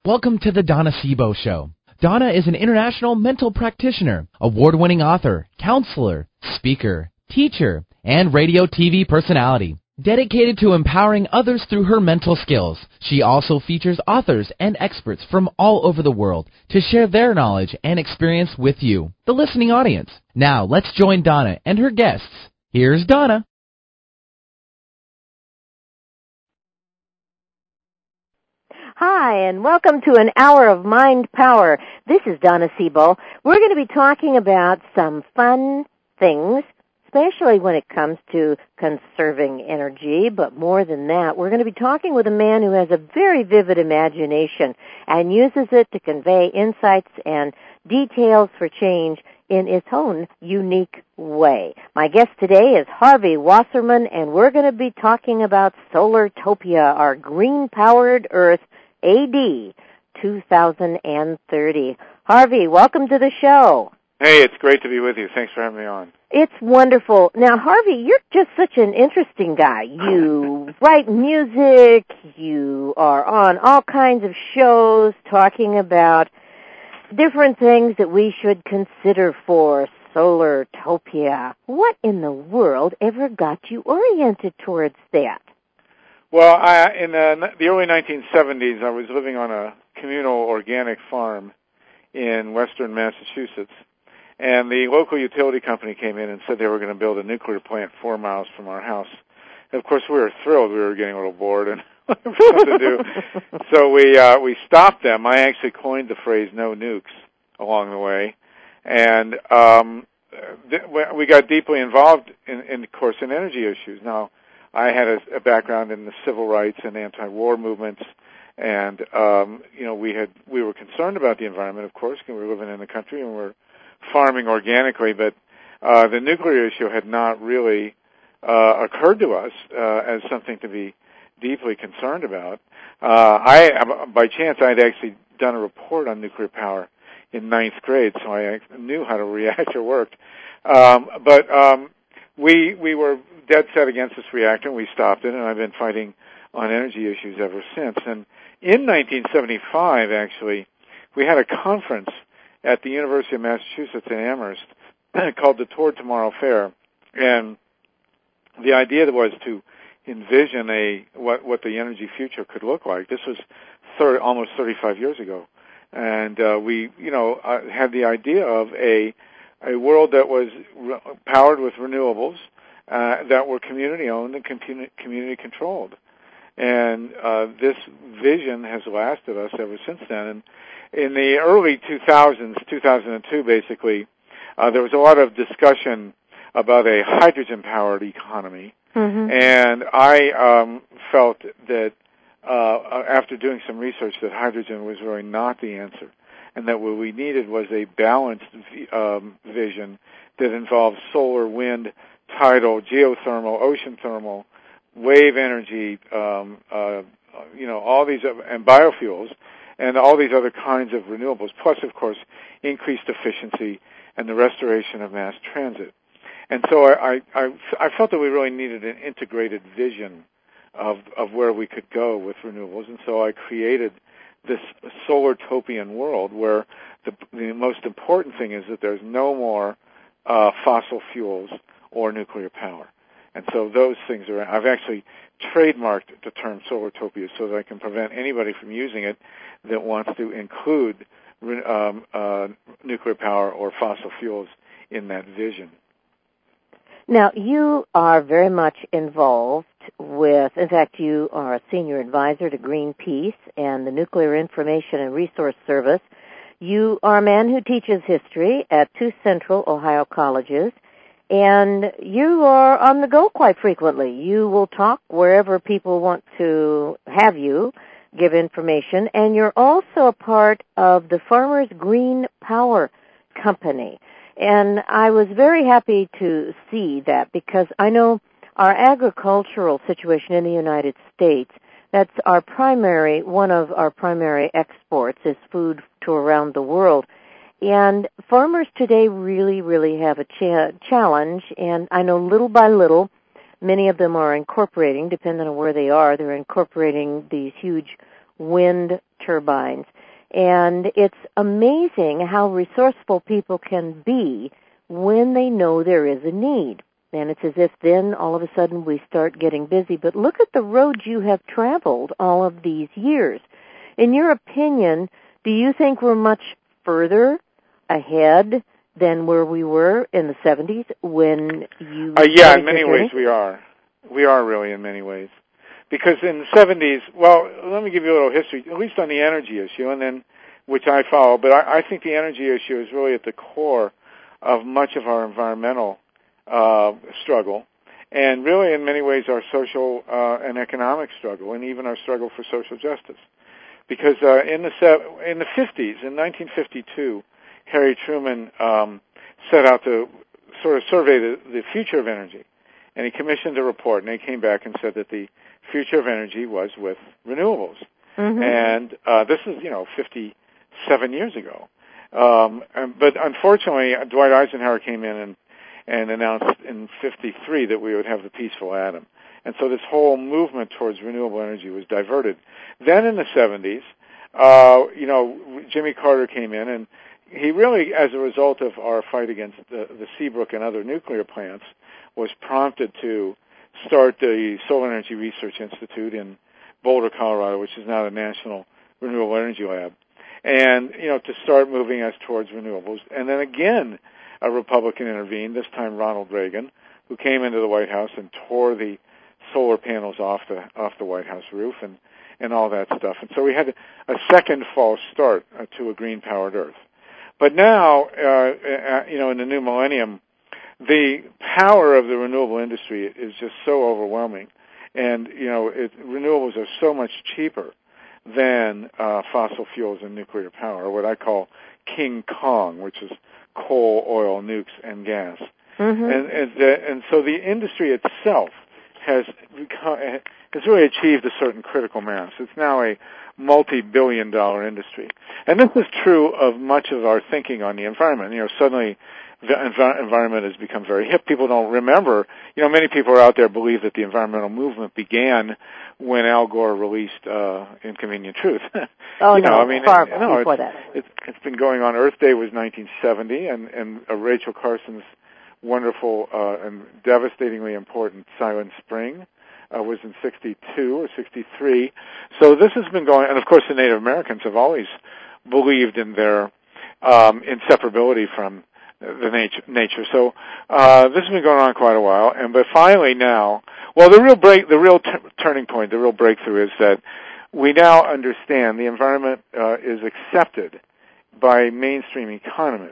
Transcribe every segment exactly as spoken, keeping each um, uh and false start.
Welcome to the Donna Sebo Show. Donna is an international mental practitioner, award-winning author, counselor, speaker, teacher, and radio T V personality. Dedicated to empowering others through her mental skills, she also features authors and experts from all over the world to share their knowledge and experience with you, the listening audience. Now, let's join Donna and her guests. Here's Donna. Hi, and welcome to an hour of Mind Power. This is Donna Sebo. We're going to be talking about some fun things, especially when it comes to conserving energy, but more than that, we're going to be talking with a man who has a very vivid imagination and uses it to convey insights and details for change in its own unique way. My guest today is Harvey Wasserman, and we're going to be talking about Solartopia, our green-powered Earth, A D two thousand thirty. Harvey, welcome to the show. Hey, it's great to be with you. Thanks for having me on. It's wonderful. Now, Harvey, you're just such an interesting guy. You write music, you are on all kinds of shows talking about different things that we should consider for Solartopia. What in the world ever got you oriented towards that? Well, I, in the, the early nineteen seventies, I was living on a communal organic farm in western Massachusetts, and the local utility company came in and said they were going to build a nuclear plant four miles from our house. And of course, we were thrilled. We were getting a little bored and looking for something to do. So we uh, we stopped them. I actually coined the phrase "no nukes" along the way, and um, th- we got deeply involved in, in, of course, in energy issues. Now, I had a, a background in the civil rights and anti-war movements, and um, you know we had we were concerned about the environment, of course, because we were living in the country and we we're farming organically. But uh, the nuclear issue had not really uh, occurred to us uh, as something to be deeply concerned about. Uh, I, by chance, I had actually done a report on nuclear power in ninth grade, so I knew how the reactor worked. Um, but um, we we were dead set against this reactor, and we stopped it, and I've been fighting on energy issues ever since. And in nineteen seventy-five, actually, we had a conference at the University of Massachusetts in Amherst called the Toward Tomorrow Fair, and the idea was to envision a what what the energy future could look like. This was thirty, almost thirty-five years ago, and uh, we, you know, uh, had the idea of a a world that was re- powered with renewables, Uh, that were community-owned and community, community-controlled. And uh, this vision has lasted us ever since then. And in the early two thousands, two thousand two basically, uh, there was a lot of discussion about a hydrogen-powered economy. Mm-hmm. And I um, felt that uh, after doing some research that hydrogen was really not the answer, and that what we needed was a balanced um, vision that involved solar, wind, tidal, geothermal, ocean thermal, wave energy, um, uh, you know, all these, uh, and biofuels, and all these other kinds of renewables, plus, of course, increased efficiency and the restoration of mass transit. And so I, I, I felt that we really needed an integrated vision of, of where we could go with renewables, and so I created this Solartopian world where the, the most important thing is that there's no more uh, fossil fuels or nuclear power. And so those things are, I've actually trademarked the term Solartopia so that I can prevent anybody from using it that wants to include um, uh, nuclear power or fossil fuels in that vision. Now, you are very much involved with, in fact, you are a senior advisor to Greenpeace and the Nuclear Information and Resource Service. You are a man who teaches history at two Central Ohio colleges, and you are on the go quite frequently. You will talk wherever people want to have you, give information, and you're also a part of the Farmers Green Power Company. And I was very happy to see that because I know our agricultural situation in the United States, that's our primary, one of our primary exports is food to around the world. And farmers today really, really have a cha- challenge, and I know little by little, many of them are incorporating, depending on where they are, they're incorporating these huge wind turbines. And it's amazing how resourceful people can be when they know there is a need. And it's as if then all of a sudden we start getting busy. But look at the road you have traveled all of these years. In your opinion, do you think we're much further ahead than where we were in the seventies when you... Uh, yeah, in many ways we are. We are really in many ways. Because in the seventies, well, let me give you a little history, at least on the energy issue, and then which I follow. But I, I think the energy issue is really at the core of much of our environmental uh, struggle, and really in many ways our social uh, and economic struggle, and even our struggle for social justice. Because uh, in the in the fifties, in nineteen fifty-two, Harry Truman um, set out to sort of survey the, the future of energy, and he commissioned a report, and they came back and said that the future of energy was with renewables. Mm-hmm. And uh, this is, you know, fifty-seven years ago. Um, and, but unfortunately, Dwight Eisenhower came in and, and announced in fifty-three that we would have the peaceful atom. And so this whole movement towards renewable energy was diverted. Then in the seventies, uh, you know, Jimmy Carter came in, and he really, as a result of our fight against the, the Seabrook and other nuclear plants, was prompted to start the Solar Energy Research Institute in Boulder, Colorado, which is now the National Renewable Energy Lab, and, you know, to start moving us towards renewables. And then again, a Republican intervened, this time Ronald Reagan, who came into the White House and tore the solar panels off the off the White House roof and, and all that stuff. And so we had a second false start uh, to a green-powered Earth. But now, uh, uh, you know, in the new millennium, the power of the renewable industry is just so overwhelming. And, you know, it, renewables are so much cheaper than uh, fossil fuels and nuclear power, or what I call King Kong, which is coal, oil, nukes, and gas. Mm-hmm. And and, the, and so the industry itself has become, has really achieved a certain critical mass. It's now a multi-billion dollar industry. And this is true of much of our thinking on the environment. You know, suddenly the env- environment has become very hip. People don't remember, you know, many people out there believe that the environmental movement began when Al Gore released uh, Inconvenient Truth. Oh, you no, know, I mean, far it, no, before it's, that. It's, it's been going on. Earth Day was nineteen seventy, and, and uh, Rachel Carson's wonderful uh, and devastatingly important Silent Spring uh, was in sixty-two or sixty-three. So this has been going, and of course the Native Americans have always believed in their um, inseparability from the nature. nature. So uh, this has been going on quite a while, and but finally now, well, the real break, the real t- turning point, the real breakthrough is that we now understand the environment uh, is accepted by mainstream economists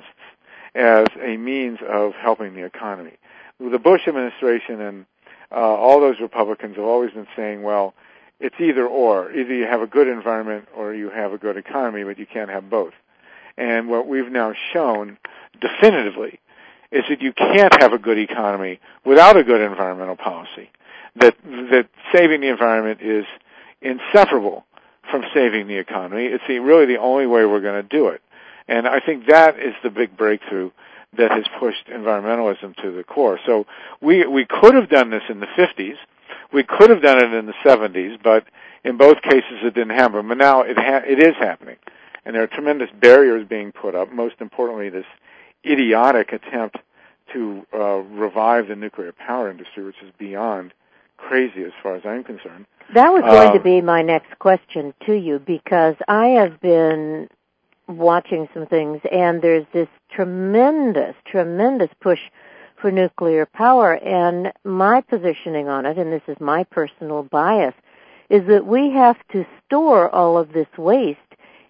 as a means of helping the economy. The Bush administration and uh, all those Republicans have always been saying, well, it's either or. Either you have a good environment or you have a good economy, but you can't have both. And what we've now shown definitively is that you can't have a good economy without a good environmental policy, that that saving the environment is inseparable from saving the economy. It's the, really the only way we're going to do it. And I think that is the big breakthrough that has pushed environmentalism to the core. So we we could have done this in the fifties. We could have done it in the seventies, but in both cases it didn't happen. But now it ha- it is happening. And there are tremendous barriers being put up, most importantly this idiotic attempt to uh, revive the nuclear power industry, which is beyond crazy as far as I'm concerned. That was going um, to be my next question to you, because I have been watching some things, and there's this tremendous, tremendous push for nuclear power, and my positioning on it, and this is my personal bias, is that we have to store all of this waste,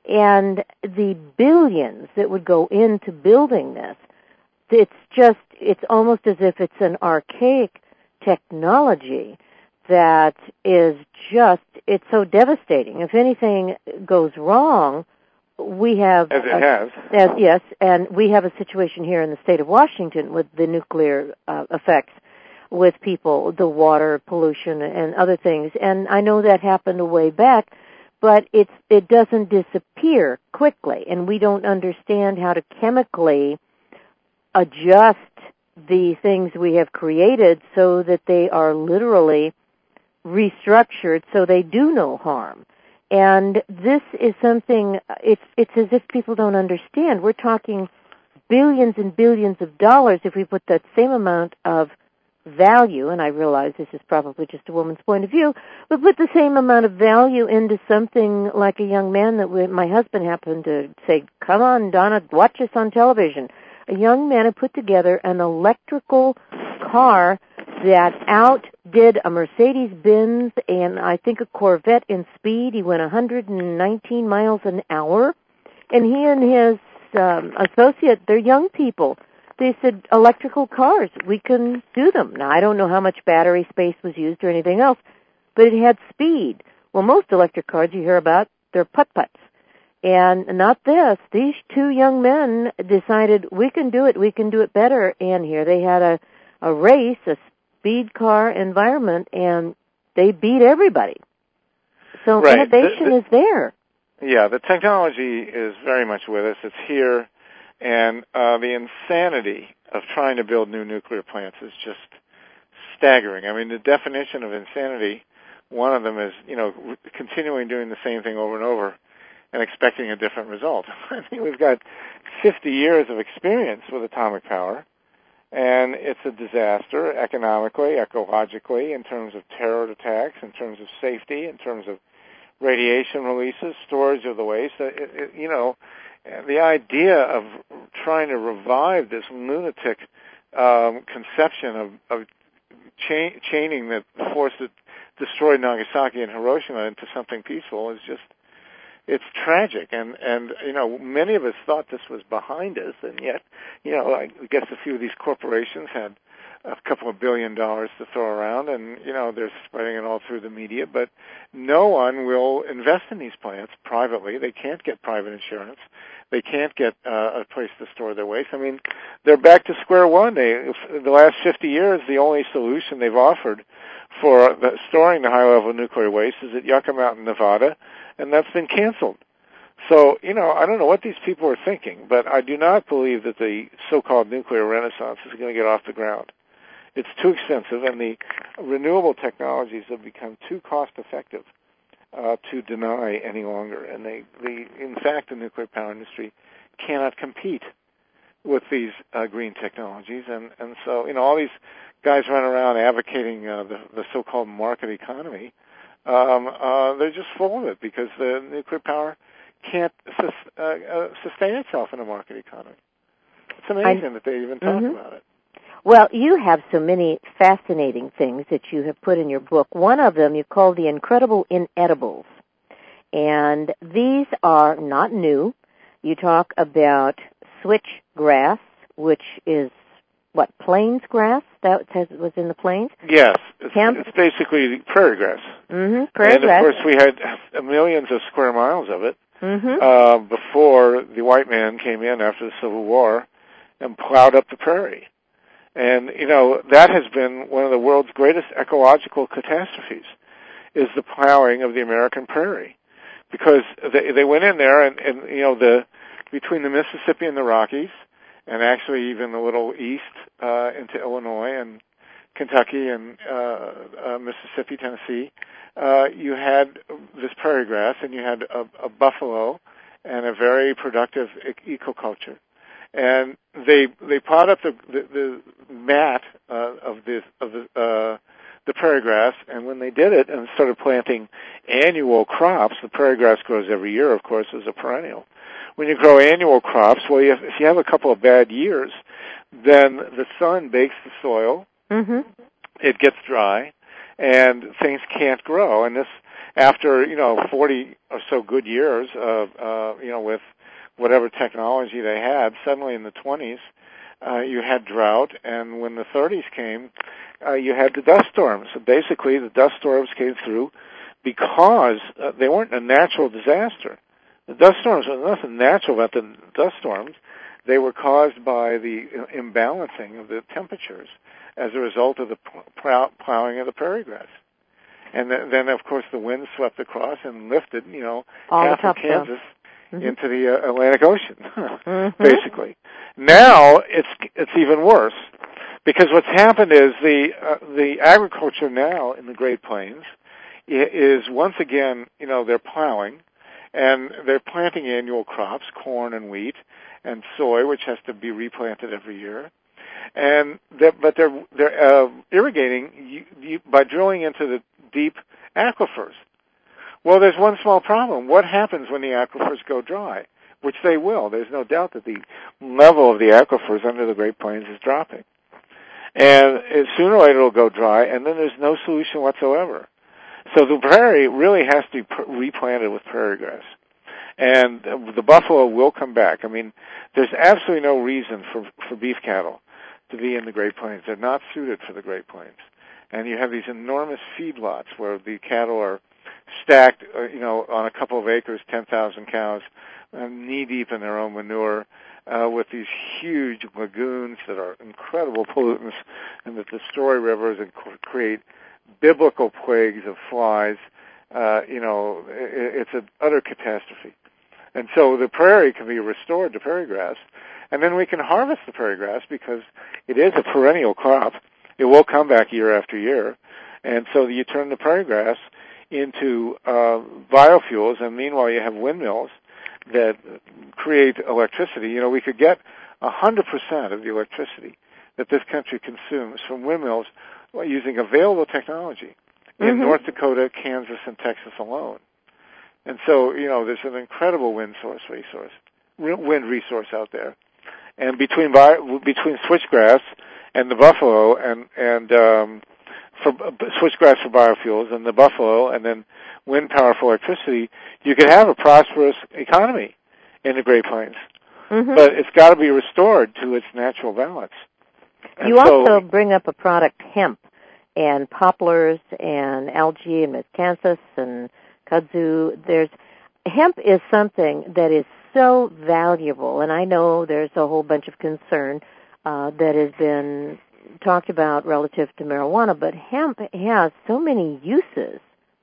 and the billions that would go into building this, it's just, it's almost as if it's an archaic technology that is just, it's so devastating. If anything goes wrong, we have... As it a, has. As, yes, and we have a situation here in the state of Washington with the nuclear uh, effects with people, the water pollution and other things. And I know that happened a way back, but it's, it doesn't disappear quickly, and we don't understand how to chemically adjust the things we have created so that they are literally restructured so they do no harm. And this is something, it's it's as if people don't understand. We're talking billions and billions of dollars if we put that same amount of value, and I realize this is probably just a woman's point of view, but put the same amount of value into something like a young man that we, my husband happened to say, come on, Donna, watch us on television. A young man had put together an electrical car that outdid a Mercedes-Benz and I think a Corvette in speed. He went one hundred nineteen miles an hour, and he and his um, associate, they're young people. They said, electrical cars, we can do them. Now, I don't know how much battery space was used or anything else, but it had speed. Well, most electric cars you hear about, they're putt-putts. And not this. These two young men decided, we can do it, we can do it better. And here they had a, a race, a speed car environment, and they beat everybody. So right. innovation the, the, is there. Yeah, the technology is very much with us. It's here. And uh, the insanity of trying to build new nuclear plants is just staggering. I mean, the definition of insanity, one of them is, you know, continuing doing the same thing over and over and expecting a different result. I mean, we've got fifty years of experience with atomic power, and it's a disaster economically, ecologically, in terms of terror attacks, in terms of safety, in terms of radiation releases, storage of the waste. It, it, you know, the idea of trying to revive this lunatic um, conception of, of cha- chaining the force that destroyed Nagasaki and Hiroshima into something peaceful is just, it's tragic. And, and, you know, many of us thought this was behind us, and yet, you know, I guess a few of these corporations had a couple of billion dollars to throw around, and, you know, they're spreading it all through the media, but no one will invest in these plants privately. They can't get private insurance. They can't get uh, a place to store their waste. I mean, they're back to square one. They, the last fifty years, the only solution they've offered for the, storing the high-level nuclear waste is at Yucca Mountain, Nevada, and that's been canceled. So, you know, I don't know what these people are thinking, but I do not believe that the so-called nuclear renaissance is going to get off the ground. It's too expensive, and the renewable technologies have become too cost-effective uh, to deny any longer. And they, they, in fact, the nuclear power industry cannot compete with these uh, green technologies. And, and so, you know, all these guys run around advocating uh, the, the so-called market economy. Um, uh, they're just full of it because the nuclear power can't sus- uh, uh, sustain itself in a market economy. It's amazing I, that they even talk mm-hmm. about it. Well, you have so many fascinating things that you have put in your book. One of them you call The Incredible Inedibles. And these are not new. You talk about switchgrass, which is, what, plains grass? That was in the plains? Yes. It's, it's basically prairie grass. Mm-hmm, prairie and, grass. of course, we had millions of square miles of it mm-hmm. uh, before the white man came in after the Civil War and plowed up the prairie. And, you know, that has been one of the world's greatest ecological catastrophes, is the plowing of the American prairie. Because they, they went in there and, and, you know, the between the Mississippi and the Rockies, and actually even a little east uh, into Illinois and Kentucky and uh, uh, Mississippi, Tennessee, uh, you had this prairie grass, and you had a, a buffalo and a very productive e- ecoculture. And they they plowed up the the, the mat uh, of the of the uh, the prairie grass, and when they did it and started planting annual crops, the prairie grass grows every year, of course, as a perennial. When you grow annual crops, well, you have, if you have a couple of bad years, then the sun bakes the soil, mm-hmm. it gets dry, and things can't grow. And this, after you know forty or so good years of uh, you know with whatever technology they had, suddenly in the twenties, uh, you had drought, and when the thirties came, uh, you had the dust storms. So basically, the dust storms came through because uh, they weren't a natural disaster. The dust storms were nothing natural about the dust storms. They were caused by the imbalancing of the temperatures as a result of the plow- plowing of the prairie grass. And then, then, of course, the wind swept across and lifted, you know, All half of Kansas stuff. Mm-hmm. into the uh, Atlantic Ocean, mm-hmm. basically. Now it's it's even worse because what's happened is the uh, the agriculture now in the Great Plains is once again, you know, they're plowing, and they're planting annual crops, corn and wheat, and soy, which has to be replanted every year. And they're, but they're they're uh, irrigating you, you, by drilling into the deep aquifers. Well, there's one small problem. What happens when the aquifers go dry? Which they will. There's no doubt that the level of the aquifers under the Great Plains is dropping. And it, sooner or later it'll go dry, and then there's no solution whatsoever. So the prairie really has to be pr- replanted with prairie grass. And the buffalo will come back. I mean, there's absolutely no reason for, for beef cattle to be in the Great Plains. They're not suited for the Great Plains. And you have these enormous feedlots where the cattle are stacked, uh, you know, on a couple of acres, ten thousand cows, uh, knee-deep in their own manure, uh, with these huge lagoons that are incredible pollutants and that destroy rivers and c- create biblical plagues of flies. Uh, you know, it, it's an utter catastrophe. And so the prairie can be restored to prairie grass, and then we can harvest the prairie grass because it is a perennial crop. It will come back year after year. And so you turn the prairie grass into uh, biofuels, and meanwhile you have windmills that create electricity. You know, we could get one hundred percent of the electricity that this country consumes from windmills using available technology in mm-hmm. North Dakota, Kansas, and Texas alone. And so, you know, there's an incredible wind source resource, wind resource out there. And between between switchgrass and the buffalo and and um, for switchgrass for biofuels and the buffalo and then wind power for electricity, you could have a prosperous economy in the Great Plains. Mm-hmm. But it's got to be restored to its natural balance. And you so, also bring up a product, hemp, and poplars and algae and miscanthus and kudzu. There's hemp is something that is so valuable, and I know there's a whole bunch of concern uh, that has been talked about relative to marijuana, but hemp has so many uses.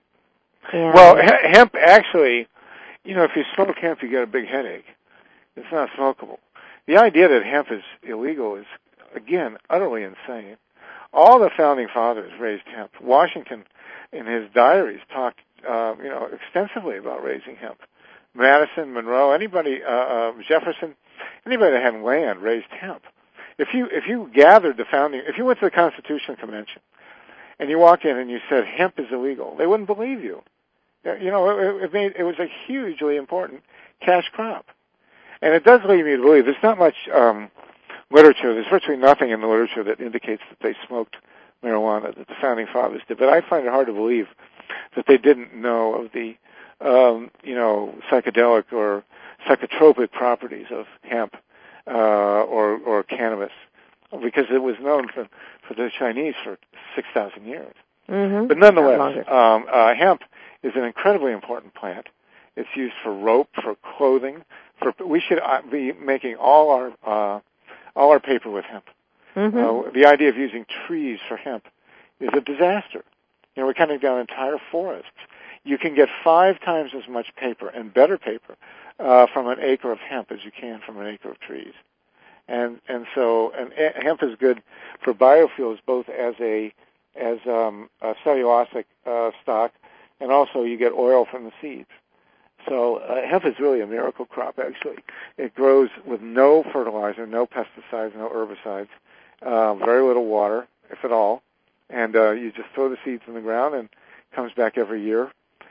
And well, he- hemp actually, you know, if you smoke hemp, you get a big headache. It's not smokable. The idea that hemp is illegal is, again, utterly insane. All the founding fathers raised hemp. Washington, in his diaries, talked, uh, you know, extensively about raising hemp. Madison, Monroe, anybody, uh, uh, Jefferson, anybody that had land raised hemp. If you if you gathered the founding, if you went to the Constitution Convention, and you walk in and you said hemp is illegal, they wouldn't believe you. You know, it, it made it was a hugely important cash crop, and it does lead me to believe there's not much um, literature. There's virtually nothing in the literature that indicates that they smoked marijuana, that the founding fathers did. But I find it hard to believe that they didn't know of the um, you know psychedelic or psychotropic properties of hemp uh, or or cannabis, because it was known for for the Chinese for six thousand years. Mm-hmm. But nonetheless, um, uh, hemp is an incredibly important plant. It's used for rope, for clothing. For we should be making all our uh, all our paper with hemp. Mm-hmm. Uh, the idea of using trees for hemp is a disaster. You know, we're cutting down entire forests. You can get five times as much paper and better paper uh, from an acre of hemp as you can from an acre of trees. And and so and hemp is good for biofuels, both as a as um, a cellulosic uh, stock, and also you get oil from the seeds. So uh, hemp is really a miracle crop, actually. It grows with no fertilizer, no pesticides, no herbicides, uh, very little water, if at all, and uh, you just throw the seeds in the ground and it comes back every year.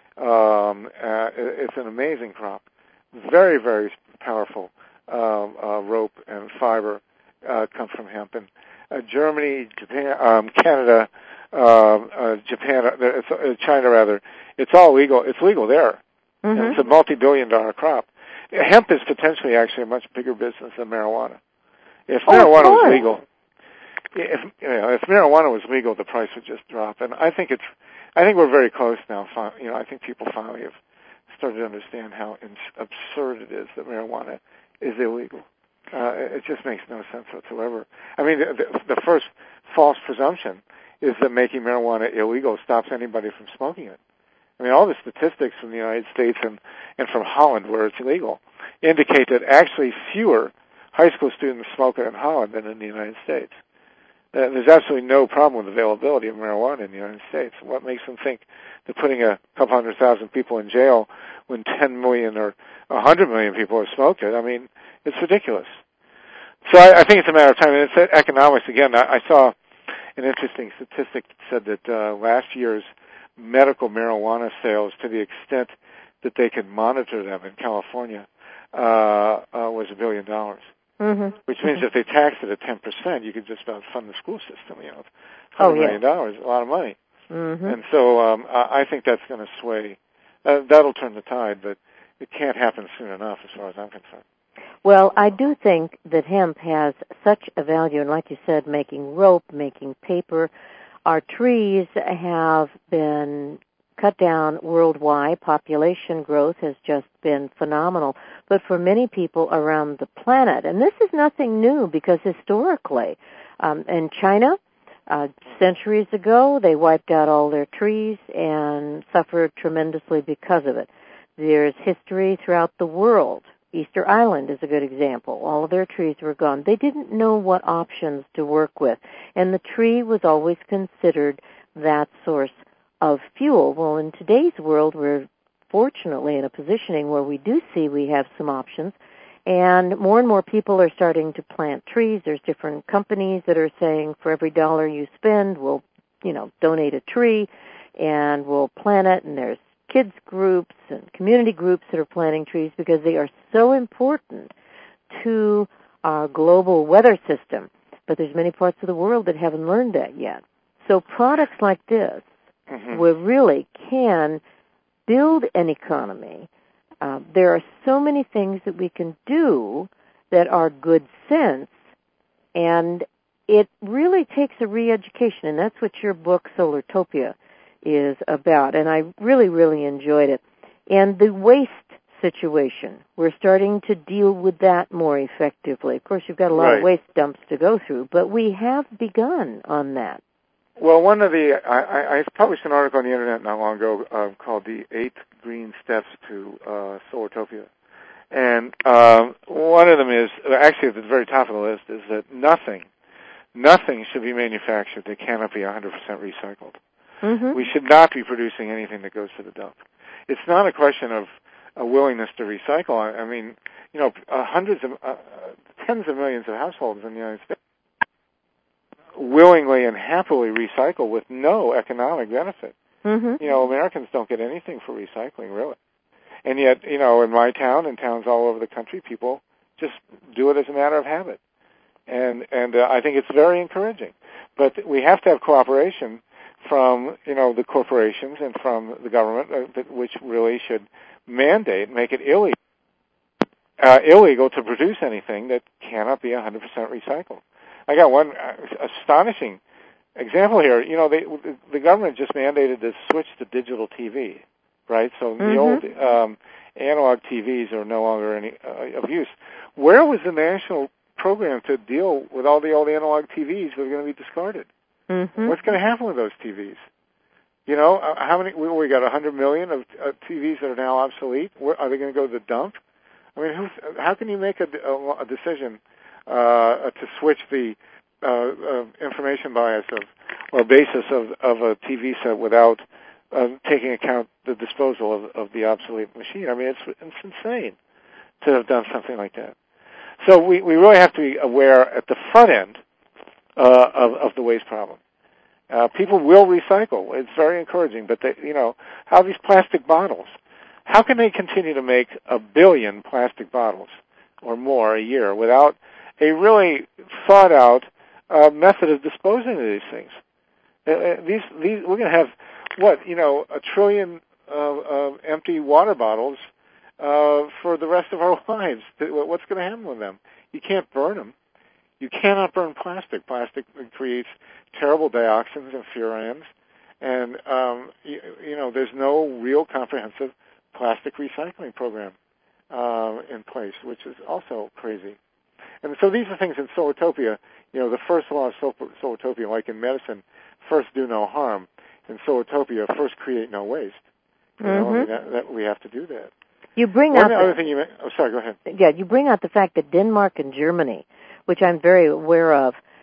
Um, uh, it's an amazing crop. Very, very powerful uh, uh, rope and fiber uh, come from hemp. And uh, Germany, Japan, um, Canada, uh, uh, Japan, uh, China rather, it's all legal. It's legal there. Mm-hmm. And it's a multi-billion dollar crop. Hemp is potentially actually a much bigger business than marijuana. If oh, marijuana was legal, if you know, if marijuana was legal, the price would just drop. And I think it's, I think we're very close now. You know, I think people finally have started to understand how absurd it is that marijuana is illegal. Uh, it just makes no sense whatsoever. I mean, the, the first false presumption is that making marijuana illegal stops anybody from smoking it. I mean, all the statistics from the United States and, and from Holland, where it's legal, indicate that actually fewer high school students smoke it in Holland than in the United States. Uh, there's absolutely no problem with availability of marijuana in the United States. What makes them think they're putting a couple hundred thousand people in jail when ten million or a hundred million people have smoked it? I mean, it's ridiculous. So I, I think it's a matter of time. And it's economics again. I, I saw an interesting statistic that said that uh, last year's medical marijuana sales, to the extent that they could monitor them in California, uh, uh, was a billion dollars. Mm-hmm. Which means mm-hmm. if they taxed it at ten percent, you could just about fund the school system. You know, one hundred oh, yeah. million dollars, a lot of money. Mm-hmm. And so um, I think that's going to sway. Uh, that'll turn the tide, but it can't happen soon enough, as far as I'm concerned. Well, I do think that hemp has such a value, and like you said, making rope, making paper. Our trees have been cut down worldwide. Population growth has just been phenomenal. But for many people around the planet, and this is nothing new because historically, um, in China, uh, centuries ago, they wiped out all their trees and suffered tremendously because of it. There's history throughout the world. Easter Island is a good example. All of their trees were gone. They didn't know what options to work with, and the tree was always considered that source of fuel. Well, in today's world, we're fortunately in a positioning where we do see we have some options, and more and more people are starting to plant trees. There's different companies that are saying for every dollar you spend, we'll, you know, donate a tree, and we'll plant it, and there's kids groups and community groups that are planting trees because they are so important to our global weather system. But there's many parts of the world that haven't learned that yet. So products like this, mm-hmm. we really can build an economy. Uh, there are so many things that we can do that are good sense, and it really takes a re-education, and that's what your book, Solartopia, is about, and I really, really enjoyed it. And the waste situation, we're starting to deal with that more effectively. Of course, you've got a lot right. of waste dumps to go through, but we have begun on that. Well, one of the, I, I published an article on the Internet not long ago uh, called The Eight Green Steps to uh, Solartopia. And uh, one of them is, actually at the very top of the list, is that nothing, nothing should be manufactured that cannot be one hundred percent recycled. Mm-hmm. We should not be producing anything that goes to the dump. It's not a question of a willingness to recycle. I, I mean, you know, uh, hundreds of, uh, tens of millions of households in the United States willingly and happily recycle with no economic benefit. Mm-hmm. You know, Americans don't get anything for recycling, really. And yet, you know, in my town and towns all over the country, people just do it as a matter of habit. And, and uh, I think it's very encouraging. But we have to have cooperation from, you know, the corporations and from the government, uh, which really should mandate, make it illegal, uh, illegal to produce anything that cannot be one hundred percent recycled. I got one uh, astonishing example here. You know, they, the government just mandated this switch to digital T V, right? So mm-hmm. the old um, analog T Vs are no longer any uh, of use. Where was the national program to deal with all the old analog T Vs that are going to be discarded? Mm-hmm. What's going to happen with those T Vs? You know, uh, how many? We, we got one hundred million of uh, T Vs that are now obsolete. Where, are they going to go to the dump? I mean, who's, how can you make a, a, a decision uh, to switch the uh, uh, information bias of or basis of, of a T V set without uh, taking account the disposal of, of the obsolete machine? I mean, it's, it's insane to have done something like that. So we, we really have to be aware at the front end uh, of, of the waste problem. Uh, people will recycle. It's very encouraging, but they, you know, how these plastic bottles, how can they continue to make a billion plastic bottles or more a year without a really thought-out uh, method of disposing of these things? Uh, these, these, we're going to have, what, you know, a trillion uh, uh, empty water bottles uh, for the rest of our lives. What's going to happen with them? You can't burn them. You cannot burn plastic. Plastic creates terrible dioxins and furans, and um, you, you know there's no real comprehensive plastic recycling program uh, in place, which is also crazy. And so these are things in Solartopia. You know, the first law of Solartopia, like in medicine, first do no harm. In Solartopia, first create no waste. You know, mm-hmm. I mean, that, that we have to do that. You bring One out other the, thing you. Oh, sorry. Go ahead. Yeah, you bring out the fact that Denmark and Germany, which I'm very aware of,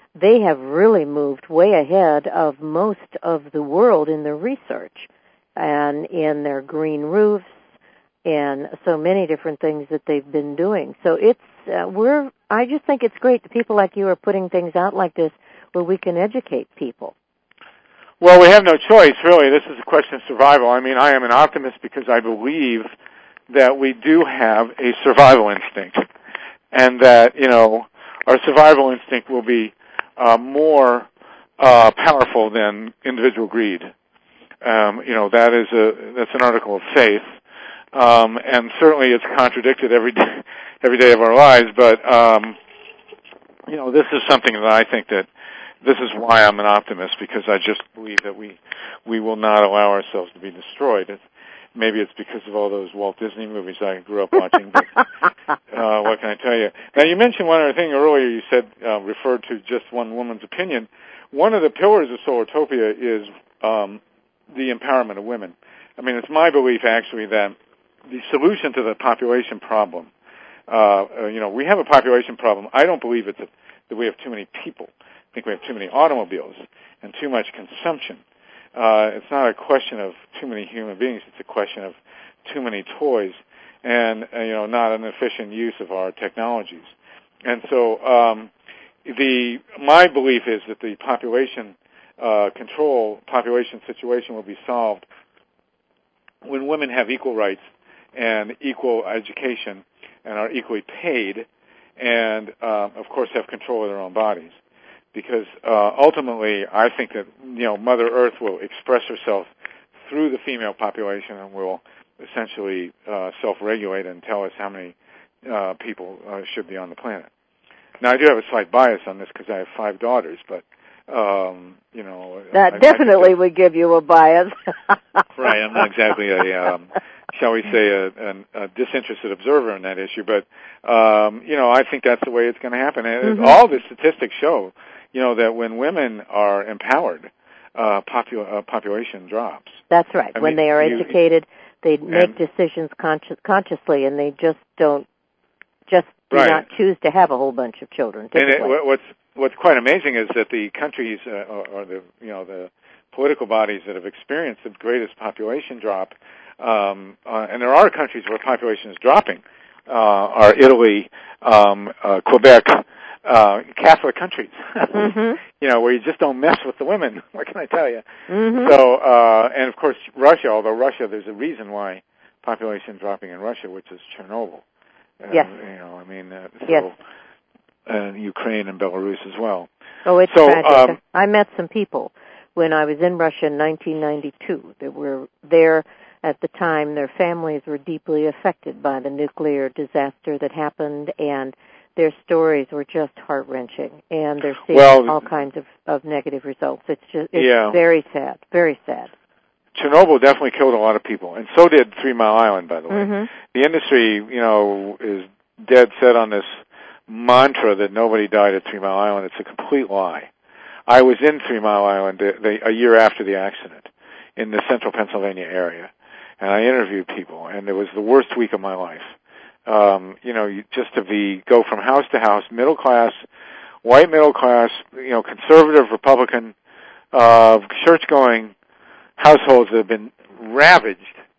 they have really moved way ahead of most of the world in their research and in their green roofs and so many different things that they've been doing. So it's uh, we're I just think it's great that people like you are putting things out like this where we can educate people. Well, we have no choice, really. This is a question of survival. I mean, I am an optimist because I believe that we do have a survival instinct, and that, you know, our survival instinct will be uh, more uh, powerful than individual greed. Um, you know, that is a that's an article of faith, um, and certainly it's contradicted every day, every day of our lives. But um, you know, this is something that I think that this is why I'm an optimist, because I just believe that we we will not allow ourselves to be destroyed. It's, maybe it's because of all those Walt Disney movies I grew up watching. But uh, what can I tell you? Now, you mentioned one other thing earlier. You said uh, referred to just one woman's opinion. One of the pillars of Solartopia is um, the empowerment of women. I mean, it's my belief, actually, that the solution to the population problem, uh, uh, you know, we have a population problem. I don't believe it's a, that we have too many people. I think we have too many automobiles and too much consumption. Uh, it's not a question of too many human beings. It's a question of too many toys and, uh, you know, not an efficient use of our technologies. And so um, the my belief is that the population uh, control, population situation will be solved when women have equal rights and equal education and are equally paid and, uh, of course, have control of their own bodies. Because uh, ultimately, I think that, you know, Mother Earth will express herself through the female population and will essentially uh, self-regulate and tell us how many uh, people uh, should be on the planet. Now, I do have a slight bias on this because I have five daughters, but, um, you know... That I, definitely I would give you a bias. Right, I'm not exactly a... Um, shall we say, a, a, a disinterested observer in that issue, but, um, you know, I think that's the way it's going to happen. And mm-hmm. all the statistics show, you know, that when women are empowered, uh, popu- uh, population drops. That's right. I when mean, they are you, educated, they make and, decisions conscious, consciously, and they just don't, just do right. not choose to have a whole bunch of children. Typically. And it, what's what's quite amazing is that the countries uh, or, or the you know the political bodies that have experienced the greatest population drop, um, uh, and there are countries where population is dropping, uh, are Italy, um, uh, Quebec. Uh, Catholic countries, mm-hmm. you know, where you just don't mess with the women. What can I tell you? Mm-hmm. So, uh, and of course, Russia. Although Russia, there's a reason why population is dropping in Russia, which is Chernobyl. Uh, yes. You know, I mean, uh, so, yes. uh, Ukraine and Belarus as well. Oh, it's so, tragic. Um, I met some people when I was in Russia in nineteen ninety-two. They were there at the time. Their families were deeply affected by the nuclear disaster that happened, and their stories were just heart-wrenching, and they're seeing well, all kinds of, of negative results. It's just it's yeah. very sad, very sad. Chernobyl definitely killed a lot of people, and so did Three Mile Island, by the way. Mm-hmm. The industry, you know, is dead set on this mantra that nobody died at Three Mile Island. It's a complete lie. I was in Three Mile Island the, the, a year after the accident in the central Pennsylvania area, and I interviewed people, and it was the worst week of my life. Um, you know, you, just to be go from house to house, middle class, white middle class, you know, conservative, Republican, uh, church-going households that have been ravaged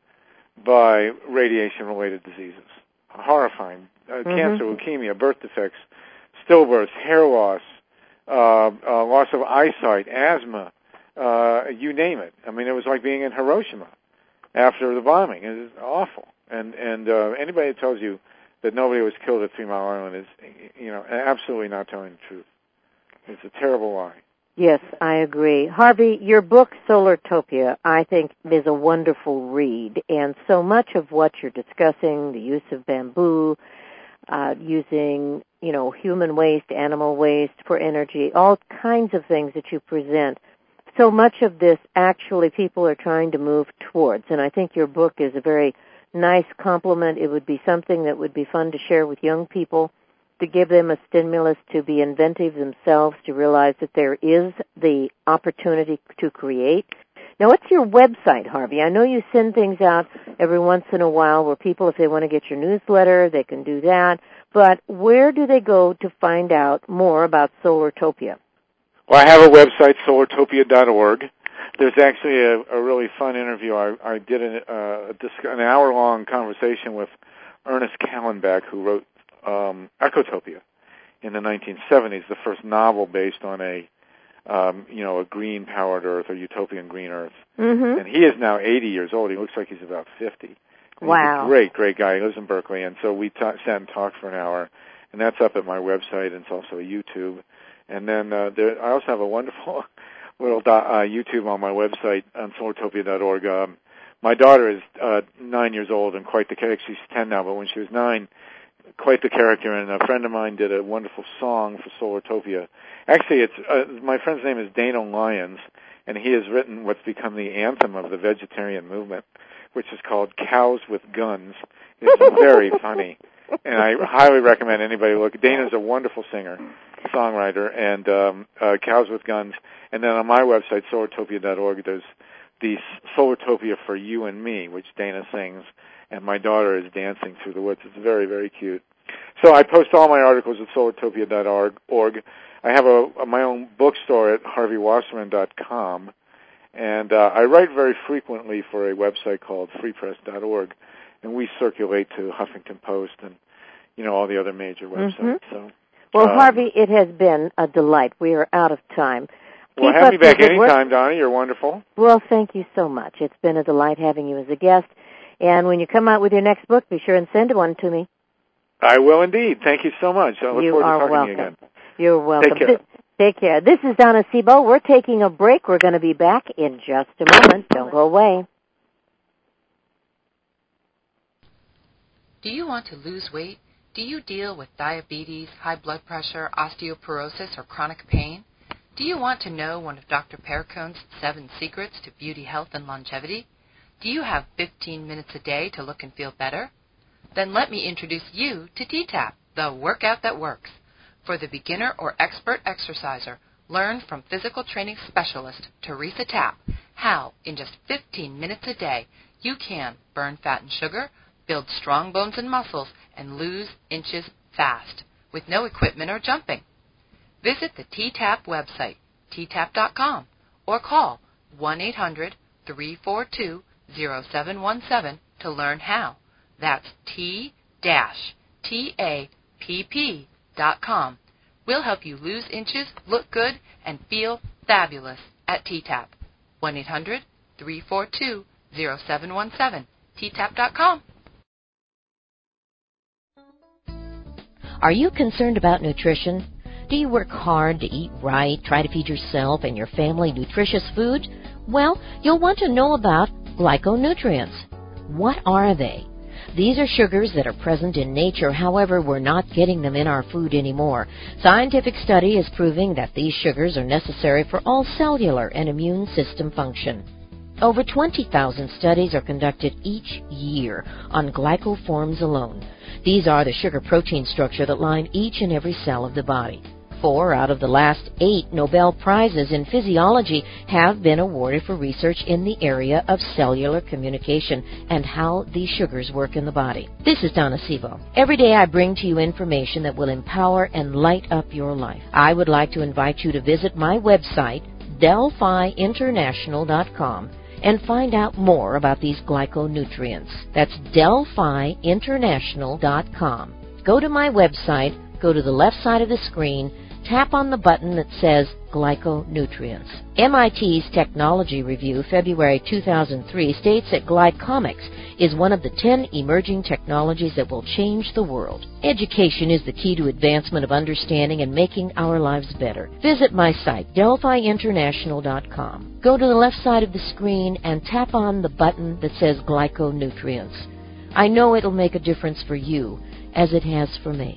by radiation-related diseases. Horrifying. Uh, mm-hmm. Cancer, leukemia, birth defects, stillbirths, hair loss, uh, uh, loss of eyesight, asthma, uh, you name it. I mean, it was like being in Hiroshima after the bombing. It was awful. And and uh, anybody that tells you that nobody was killed at Three Mile Island is, you know, absolutely not telling the truth. It's a terrible lie. Yes, I agree. Harvey, your book, Solartopia, I think is a wonderful read. And so much of what you're discussing, the use of bamboo, uh, using, you know, human waste, animal waste for energy, all kinds of things that you present, so much of this actually people are trying to move towards. And I think your book is a very nice compliment. It would be something that would be fun to share with young people, to give them a stimulus to be inventive themselves, to realize that there is the opportunity to create. Now, what's your website, Harvey? I know you send things out every once in a while where people, if they want to get your newsletter, they can do that. But where do they go to find out more about Solartopia? Well, I have a website, solartopia dot org. There's actually a, a really fun interview. I, I did an, uh, an hour-long conversation with Ernest Callenbach, who wrote um, Ecotopia in the nineteen seventies, the first novel based on a, um, you know, a green-powered Earth, or utopian green Earth. Mm-hmm. And he is now eighty years old. He looks like he's about fifty. And wow. He's a great, great guy. He lives in Berkeley, and so we ta- sat and talked for an hour, and that's up at my website, and it's also a YouTube. And then uh, there, I also have a wonderful little do- uh, YouTube on my website on solartopia dot org. Um, my daughter is uh, nine years old and quite the character. She's ten now, but when she was nine, quite the character. And a friend of mine did a wonderful song for Solartopia. Actually, it's uh, my friend's name is Dano Lyons, and he has written what's become the anthem of the vegetarian movement, which is called Cows with Guns. It's very funny, and I highly recommend anybody look. Dana's a wonderful singer, songwriter, and um, uh, Cows with Guns. And then on my website, solartopia dot org, there's the Solartopia for You and Me, which Dana sings, and my daughter is dancing through the woods. It's very, very cute. So I post all my articles at solartopia dot org. I have a, a, my own bookstore at harvey wasserman dot com, and uh, I write very frequently for a website called free press dot org, and we circulate to Huffington Post and, you know, all the other major websites. Mm-hmm. So, well, um, Harvey, it has been a delight. We are out of time. Well, Keep have me back anytime, work. Donna. You're wonderful. Well, thank you so much. It's been a delight having you as a guest. And when you come out with your next book, be sure and send one to me. I will indeed. Thank you so much. I look you forward to are talking welcome. to you again. You're welcome. Take care. Take care. This is Donna Sebo. We're taking a break. We're going to be back in just a moment. Don't go away. Do you want to lose weight? Do you deal with diabetes, high blood pressure, osteoporosis, or chronic pain? Do you want to know one of Doctor Perricone's seven secrets to beauty, health, and longevity? Do you have fifteen minutes a day to look and feel better? Then let me introduce you to T TAP, the workout that works. For the beginner or expert exerciser, learn from physical training specialist Teresa Tapp how, in just fifteen minutes a day, you can burn fat and sugar, build strong bones and muscles, and lose inches fast with no equipment or jumping. Visit the T TAP website, t tap dot com, or call one eight hundred, three four two, zero seven one seven to learn how. That's T T A P P dot com. We'll help you lose inches, look good, and feel fabulous at T TAP. one eight hundred, three four two, zero seven one seven, t tap dot com. Are you concerned about nutrition? Do you work hard to eat right, try to feed yourself and your family nutritious food? Well, you'll want to know about glyconutrients. What are they? These are sugars that are present in nature, however, we're not getting them in our food anymore. Scientific study is proving that these sugars are necessary for all cellular and immune system function. Over twenty thousand studies are conducted each year on glycoforms alone. These are the sugar-protein structure that line each and every cell of the body. Four out of the last eight Nobel Prizes in physiology have been awarded for research in the area of cellular communication and how these sugars work in the body. This is Donna Sebo. Every day I bring to you information that will empower and light up your life. I would like to invite you to visit my website, delphi international dot com, and find out more about these glyconutrients. That's delphi international dot com. Go to my website, go to the left side of the screen, tap on the button that says Glyconutrients. M I T's Technology Review, February two thousand three, states that glycomics is one of the ten emerging technologies that will change the world. Education is the key to advancement of understanding and making our lives better. Visit my site, delphi international dot com. Go to the left side of the screen and tap on the button that says Glyconutrients. I know it'll make a difference for you, as it has for me.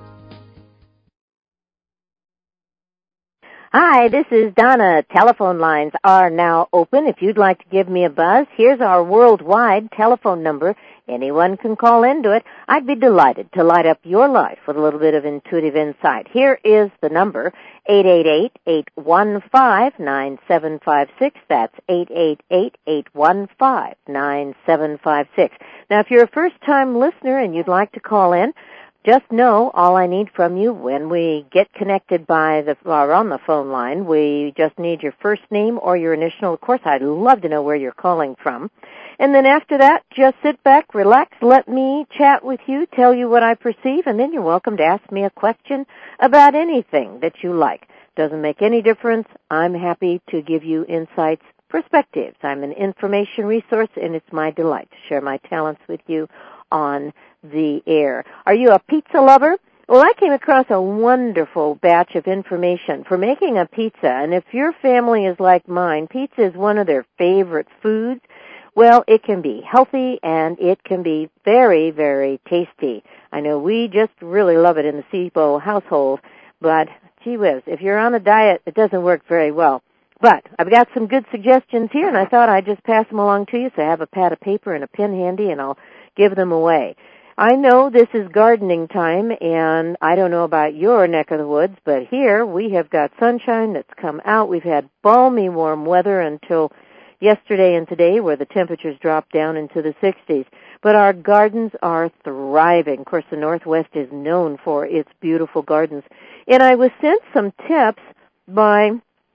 Hi, this is Donna. Telephone lines are now open. If you'd like to give me a buzz, here's our worldwide telephone number. Anyone can call into it. I'd be delighted to light up your life with a little bit of intuitive insight. Here is the number, eight eight eight, eight one five, nine seven five six. That's eight eight eight, eight one five, nine seven five six. Now, if you're a first-time listener and you'd like to call in, just know all I need from you when we get connected by the or on the phone line, we just need your first name or your initial. Of course, I'd love to know where you're calling from. And then after that, just sit back, relax, let me chat with you, tell you what I perceive, and then you're welcome to ask me a question about anything that you like. Doesn't make any difference. I'm happy to give you insights, perspectives. I'm an information resource, and it's my delight to share my talents with you on the air. Are you a pizza lover? Well, I came across a wonderful batch of information for making a pizza, and if your family is like mine, pizza is one of their favorite foods. Well, it can be healthy, and it can be very, very tasty. I know we just really love it in the Sebo household, but gee whiz, if you're on a diet, it doesn't work very well. But I've got some good suggestions here, and I thought I'd just pass them along to you, so I have a pad of paper and a pen handy, and I'll give them away. I know this is gardening time, and I don't know about your neck of the woods, but here we have got sunshine that's come out. We've had balmy warm weather until yesterday and today, where the temperatures dropped down into the sixties. But our gardens are thriving. Of course, the Northwest is known for its beautiful gardens. And I was sent some tips by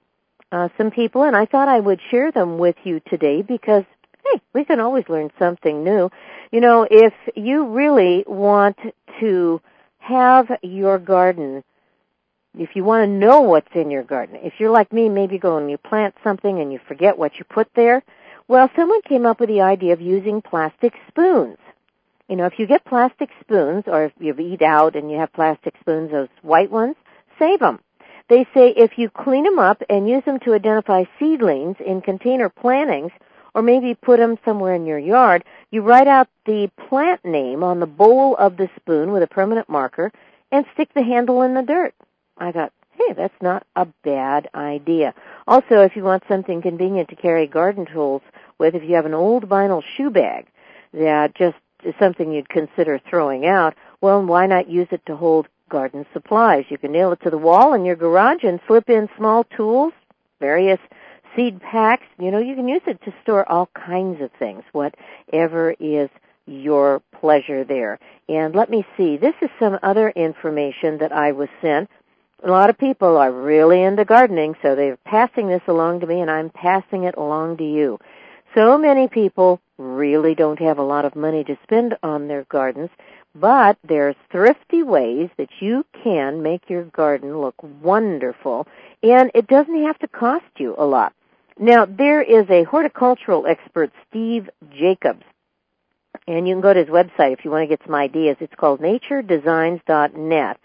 uh, some people, and I thought I would share them with you today because, hey, we can always learn something new. You know, if you really want to have your garden, if you want to know what's in your garden, if you're like me, maybe go and you plant something and you forget what you put there, well, someone came up with the idea of using plastic spoons. You know, if you get plastic spoons, or if you eat out and you have plastic spoons, those white ones, save them. They say if you clean them up and use them to identify seedlings in container plantings, or maybe put them somewhere in your yard, you write out the plant name on the bowl of the spoon with a permanent marker and stick the handle in the dirt. I thought, hey, that's not a bad idea. Also, if you want something convenient to carry garden tools with, if you have an old vinyl shoe bag that just is something you'd consider throwing out, well, why not use it to hold garden supplies? You can nail it to the wall in your garage and slip in small tools, various seed packs. You know, you can use it to store all kinds of things, whatever is your pleasure there. And let me see, this is some other information that I was sent. A lot of people are really into gardening, so they're passing this along to me, and I'm passing it along to you. So many people really don't have a lot of money to spend on their gardens, but there's thrifty ways that you can make your garden look wonderful, and it doesn't have to cost you a lot. Now, there is a horticultural expert, Steve Jacobs, and you can go to his website if you want to get some ideas. It's called nature designs dot net.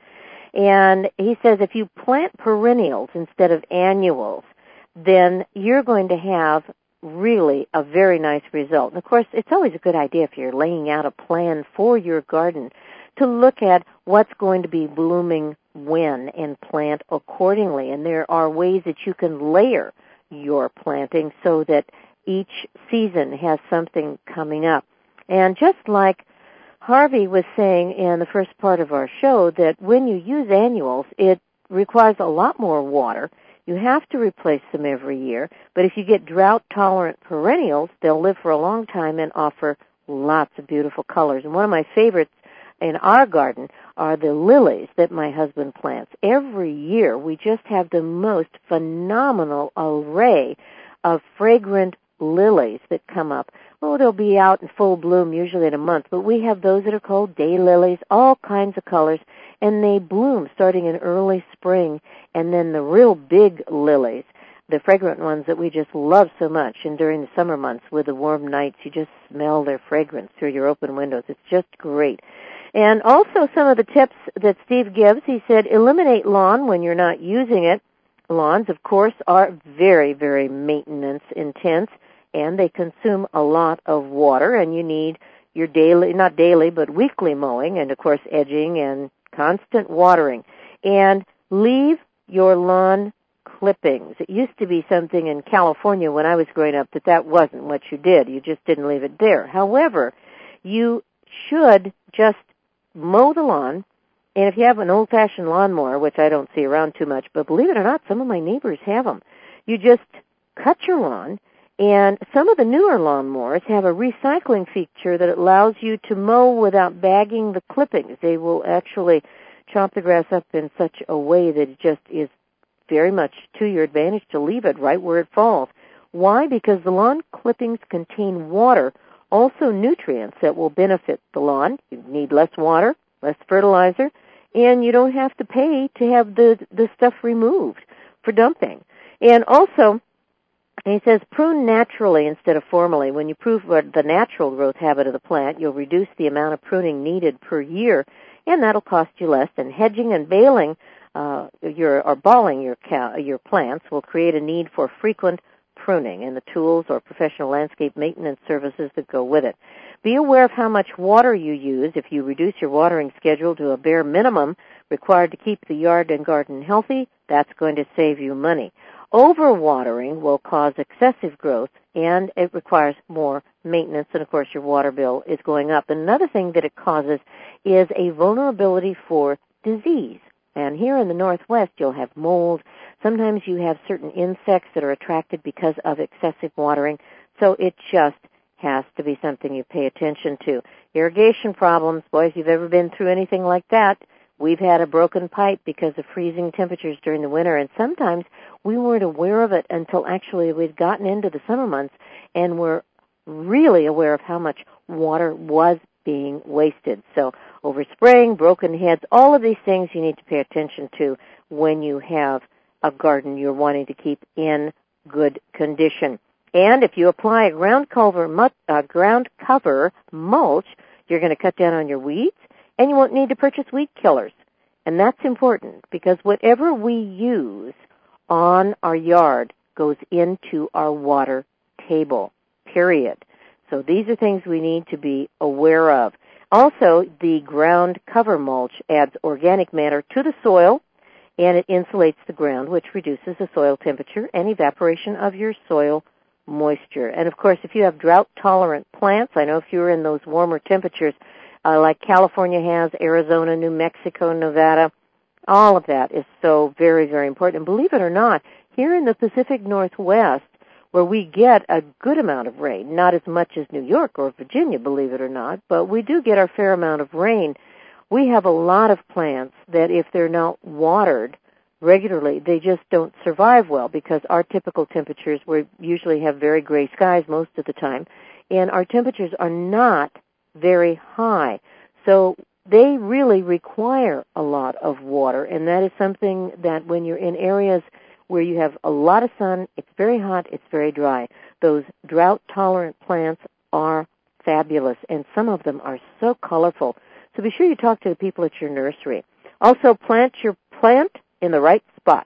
And he says if you plant perennials instead of annuals, then you're going to have really a very nice result. And, of course, it's always a good idea if you're laying out a plan for your garden to look at what's going to be blooming when and plant accordingly. And there are ways that you can layer your planting so that each season has something coming up. And just like Harvey was saying in the first part of our show, that when you use annuals, it requires a lot more water. You have to replace them every year. But if you get drought-tolerant perennials, they'll live for a long time and offer lots of beautiful colors. And one of my favorites in our garden are the lilies that my husband plants. Every year we just have the most phenomenal array of fragrant lilies that come up. Oh, they'll be out in full bloom usually in a month, but we have those that are called daylilies, all kinds of colors, and they bloom starting in early spring. And then the real big lilies, the fragrant ones that we just love so much, and during the summer months with the warm nights, you just smell their fragrance through your open windows. It's just great. And also some of the tips that Steve gives, he said, eliminate lawn when you're not using it. Lawns, of course, are very, very maintenance intense, and they consume a lot of water, and you need your daily, not daily, but weekly mowing, and, of course, edging and constant watering. And leave your lawn clippings. It used to be something in California when I was growing up that that wasn't what you did. You just didn't leave it there. However, you should just mow the lawn, and if you have an old-fashioned lawnmower, which I don't see around too much, but believe it or not, some of my neighbors have them, you just cut your lawn, And some of the newer lawnmowers have a recycling feature that allows you to mow without bagging the clippings. They will actually chop the grass up in such a way that it just is very much to your advantage to leave it right where it falls. Why? Because the lawn clippings contain water, also nutrients that will benefit the lawn. You need less water, less fertilizer, and you don't have to pay to have the, the stuff removed for dumping. And also, he says, prune naturally instead of formally. When you prune the natural growth habit of the plant, you'll reduce the amount of pruning needed per year, and that'll cost you less. And hedging and baling uh, your or balling your ca- your plants will create a need for frequent pruning and the tools or professional landscape maintenance services that go with it. Be aware of how much water you use. If you reduce your watering schedule to a bare minimum required to keep the yard and garden healthy, that's going to save you money. Overwatering will cause excessive growth, and it requires more maintenance, and of course your water bill is going up. Another thing that it causes is a vulnerability for disease. And here in the Northwest, you'll have mold. Sometimes you have certain insects that are attracted because of excessive watering, so it just has to be something you pay attention to. Irrigation problems, boys, if you've ever been through anything like that, we've had a broken pipe because of freezing temperatures during the winter, and sometimes we weren't aware of it until actually we'd gotten into the summer months and were really aware of how much water was being wasted. So overspraying, broken heads, all of these things you need to pay attention to when you have a garden you're wanting to keep in good condition. And if you apply a ground cover, uh, ground cover mulch, you're going to cut down on your weeds, and you won't need to purchase weed killers. And that's important because whatever we use on our yard goes into our water table, period. So these are things we need to be aware of. Also, the ground cover mulch adds organic matter to the soil, and it insulates the ground, which reduces the soil temperature and evaporation of your soil moisture. And, of course, if you have drought-tolerant plants, I know if you're in those warmer temperatures, uh, like California has, Arizona, New Mexico, Nevada, all of that is so very, very important. And believe it or not, here in the Pacific Northwest, where we get a good amount of rain, not as much as New York or Virginia, believe it or not, but we do get our fair amount of rain, we have a lot of plants that if they're not watered regularly, they just don't survive well because our typical temperatures, we usually have very gray skies most of the time, and our temperatures are not very high. So they really require a lot of water, and that is something that when you're in areas where you have a lot of sun, it's very hot, it's very dry, those drought-tolerant plants are fabulous, and some of them are so colorful. So be sure you talk to the people at your nursery. Also, plant your plant in the right spot.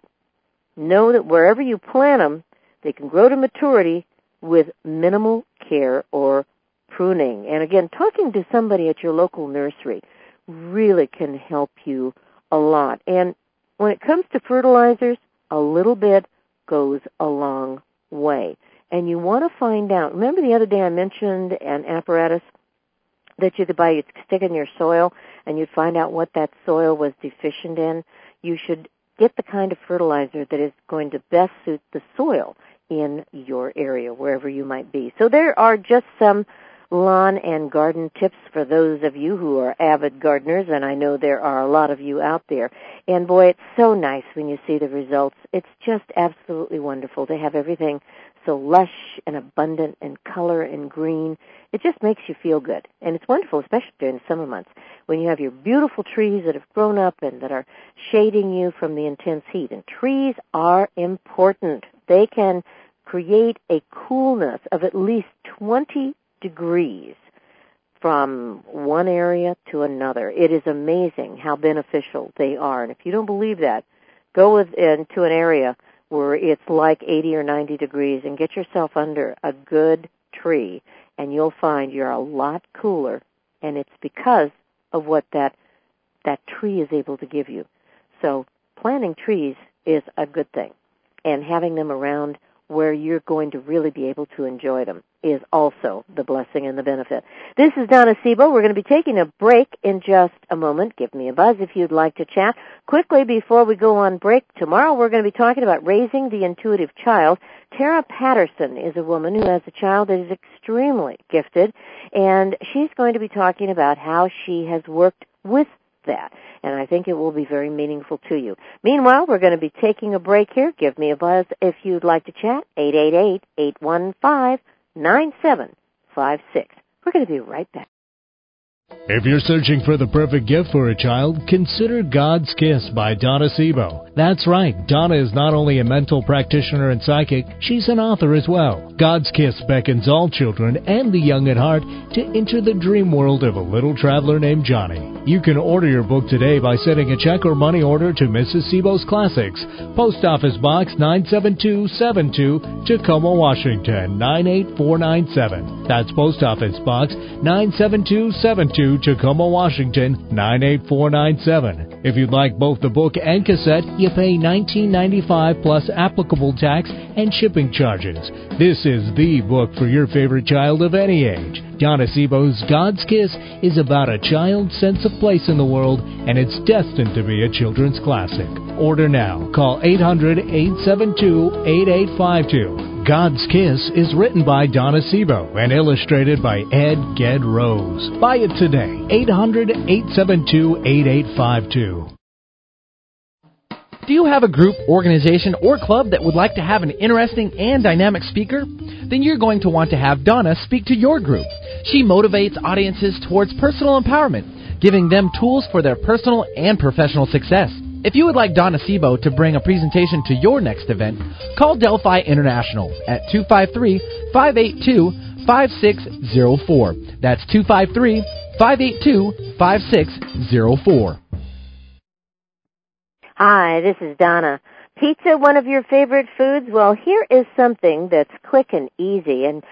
Know that wherever you plant them, they can grow to maturity with minimal care or pruning. And again, talking to somebody at your local nursery really can help you a lot. And when it comes to fertilizers, a little bit goes a long way. And you want to find out, remember the other day I mentioned an apparatus that you could buy, you'd stick in your soil, and you'd find out what that soil was deficient in? You should get the kind of fertilizer that is going to best suit the soil in your area, wherever you might be. So there are just some lawn and garden tips for those of you who are avid gardeners, and I know there are a lot of you out there. And boy, it's so nice when you see the results. It's just absolutely wonderful to have everything so lush and abundant and color and green. It just makes you feel good. And it's wonderful, especially during the summer months, when you have your beautiful trees that have grown up and that are shading you from the intense heat. And trees are important. They can create a coolness of at least twenty degrees from one area to another. It is amazing how beneficial they are. And if you don't believe that, go with, into an area where it's like eighty or ninety degrees and get yourself under a good tree, and you'll find you're a lot cooler, and it's because of what that that tree is able to give you. So planting trees is a good thing, and having them around where you're going to really be able to enjoy them is also the blessing and the benefit. This is Donna Sebo. We're going to be taking a break in just a moment. Give me a buzz if you'd like to chat. Quickly, before we go on break, tomorrow we're going to be talking about raising the intuitive child. Tara Patterson is a woman who has a child that is extremely gifted, and she's going to be talking about how she has worked with that, and I think it will be very meaningful to you. Meanwhile, we're going to be taking a break here. Give me a buzz if you'd like to chat, eight eight eight, eight one five, nine seven five six. We're going to be right back. If you're searching for the perfect gift for a child, consider God's Kiss by Donna Sebo. That's right, Donna is not only a mental practitioner and psychic, she's an author as well. God's Kiss beckons all children and the young at heart to enter the dream world of a little traveler named Johnny. You can order your book today by sending a check or money order to Missus Sebo's Classics, Post Office Box nine seven two seven two, Tacoma, Washington nine eight four nine seven. That's Post Office Box nine seven two seven two, Tacoma, Washington nine eight four nine seven. If you'd like both the book and cassette, you pay nineteen ninety-five dollars plus applicable tax and shipping charges. This is the book for your favorite child of any age. Donna Sebo's God's Kiss is about a child's sense of place in the world, and it's destined to be a children's classic. Order now. Call eight hundred, eight seven two, eight eight five two. God's Kiss is written by Donna Sebo and illustrated by Ed Ged Rose. Buy it today. eight hundred, eight seven two, eight eight five two. Do you have a group, organization, or club that would like to have an interesting and dynamic speaker? Then you're going to want to have Donna speak to your group. She motivates audiences towards personal empowerment, giving them tools for their personal and professional success. If you would like Donna Sebo to bring a presentation to your next event, call Delphi International at two five three, five eight two, five six zero four. That's two five three, five eight two, five six zero four. Hi, this is Donna. Pizza, one of your favorite foods? Well, here is something that's quick and easy. And